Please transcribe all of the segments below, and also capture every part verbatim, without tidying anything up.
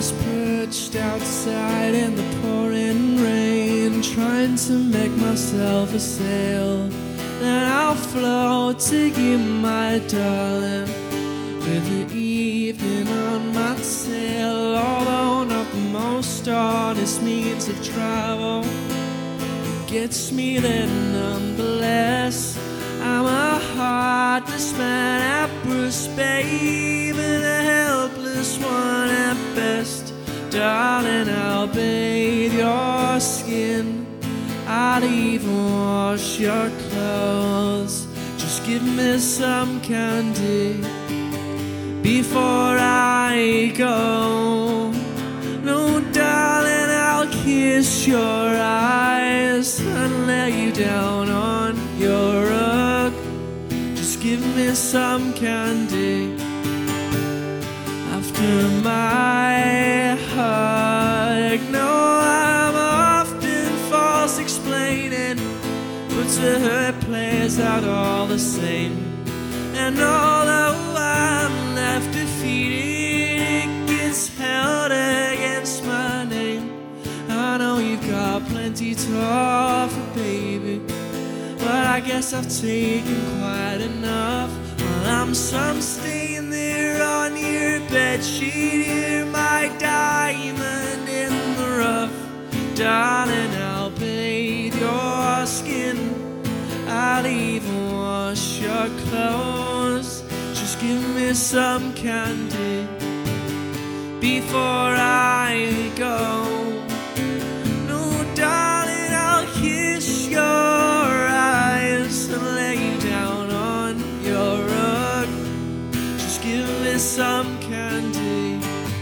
is perched outside in the pouring rain, trying to make myself a sail. Then I'll float to you, my darling, with the evening on my tail. Although not the most honest means of travel, it gets me there nonetheless. I'm a heartless man at Bruce, babe, and a helpless one at best. Darling, I'll bathe your skin, I'll even wash your clothes. Just give me some candy before I go. No, darling, I'll kiss your eyes and lay you down on your rug. Just give me some candy after my hug. No, I'm often false explaining, but to her it plays out all the same. And although I'm left defeated, it gets held against my name. I know you've got plenty to offer, baby, but I guess I've taken quite enough. While I'm some staying there on your bedsheet, you're my diamond in the rough. Darling, I'll bathe your skin, I'll even wash your clothes. Just give me some candy before I go. No, darling, I'll kiss your eyes and lay you down on your rug. Just give me some candy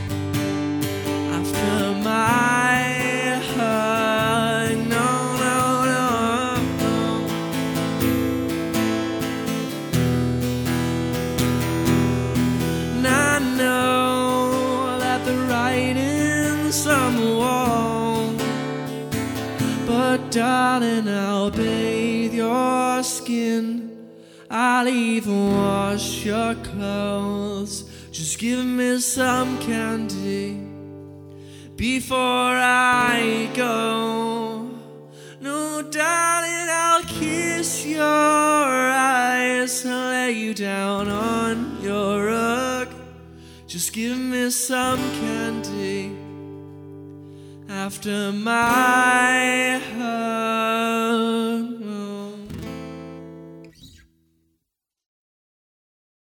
after my hug. No, no, no, no. And I know that the writing's on the wall, but darling, I'll bathe your skin, I'll even wash your clothes. Just give me some candy before I go. No, darling, I'll kiss your eyes and lay you down on your rug. Just give me some candy after my